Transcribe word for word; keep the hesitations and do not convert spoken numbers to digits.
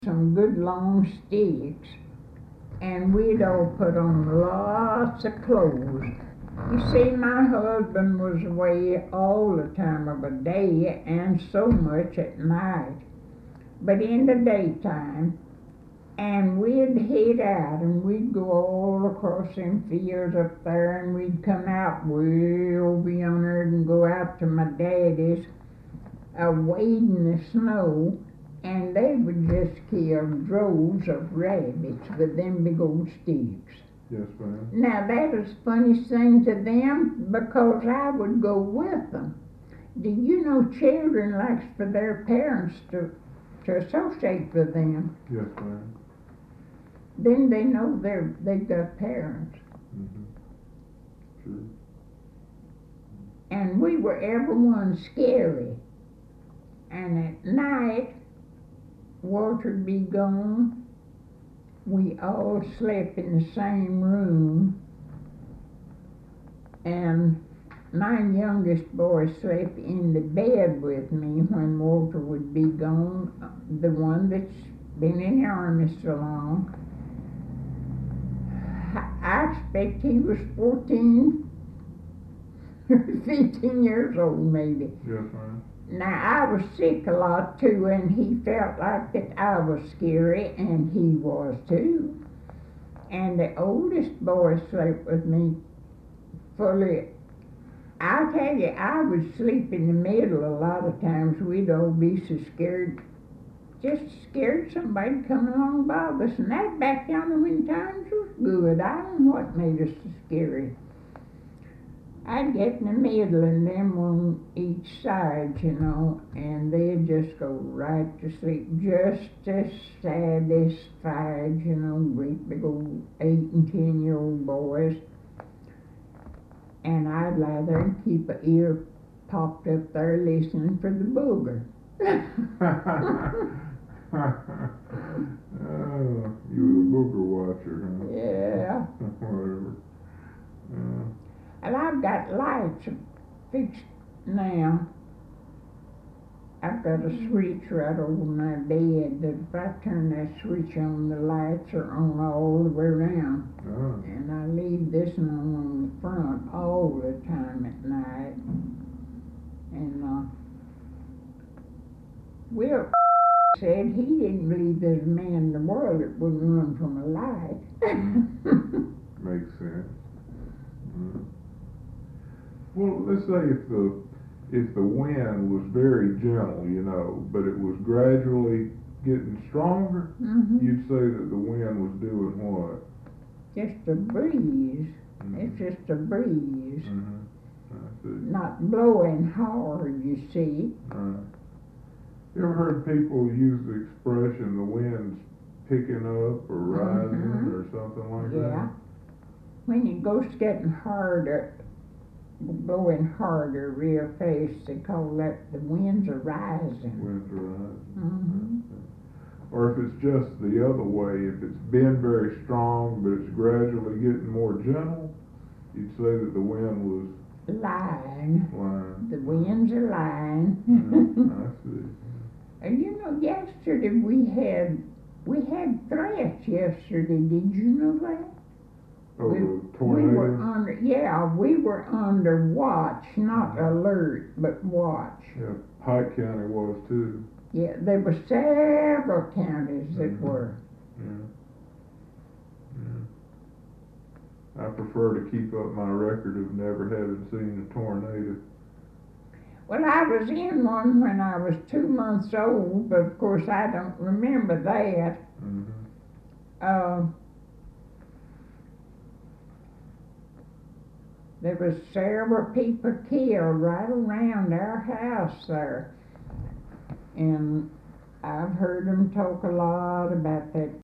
some good long sticks, and we'd all put on lots of clothes. You see, my husband was away all the time of the day and so much at night, but in the daytime, and we'd head out and we'd go all across them fields up there, and we'd come out way over yonder and go out to my daddy's, uh, wade in the snow, and they would just kill droves of rabbits with them big old sticks. Yes, ma'am. Now that was the funniest thing to them, because I would go with them. Do you know children likes for their parents to, to associate with them? Yes, ma'am. Then they know they're, they've got parents. Mm-hmm. Sure. And we were everyone scary. And at night, Walter'd be gone. We all slept in the same room. And my youngest boy slept in the bed with me when Walter would be gone, the one that's been in the army so long. I expect he was fourteen, fifteen years old maybe. Yes, ma'am. Now, I was sick a lot too, and he felt like that I was scary, and he was too. And the oldest boy slept with me fully. I tell you, I would sleep in the middle a lot of times. We'd all be so scared, just scared somebody come along by us. And that back yonder when times was good. I don't know what made us so scary. I'd get in the middle and them on each side, you know, and they'd just go right to sleep, just as satisfied, you know, great big old eight and ten year old boys. And I'd lie there and keep an ear popped up there listening for the booger. Oh, you were a booger watcher, huh? Yeah. Whatever. Yeah. And I've got lights fixed now. I've got a switch right over my bed that if I turn that switch on, the lights are on all the way around. Oh. And I leave this one on the front all the time at night. And uh, Will said he didn't believe there's a man in the world that wouldn't run from a light. Makes sense. Mm. Well, let's say if the if the wind was very gentle, you know, but it was gradually getting stronger, Mm-hmm. you'd say that the wind was doing what? Just a breeze. Mm-hmm. It's just a breeze. Mm-hmm. I see. Not blowing hard, you see. Right. You ever heard people use the expression the wind's picking up or rising Mhm. or something like Yeah. that? When it goes getting harder, blowing harder real fast, they call that the winds are rising. Winds are rising. Mm-hmm. Or if it's just the other way, if it's been very strong but it's gradually getting more gentle, you'd say that the wind was Lying. lying. The winds are lying. Yeah, I see. And you know, yesterday we had we had threats yesterday. Did you know that? Oh, we, the we were tornado? under, yeah, we were under watch, not alert, but watch. Yeah, Pike County was too. Yeah, there were several counties that Mhm. were. Yeah. Yeah. I prefer to keep up my record of never having seen a tornado. Well, I was in one when I was two months old, but of course I don't remember that. Mm-hmm. Uh, there was several people killed right around our house there. And I've heard them talk a lot about that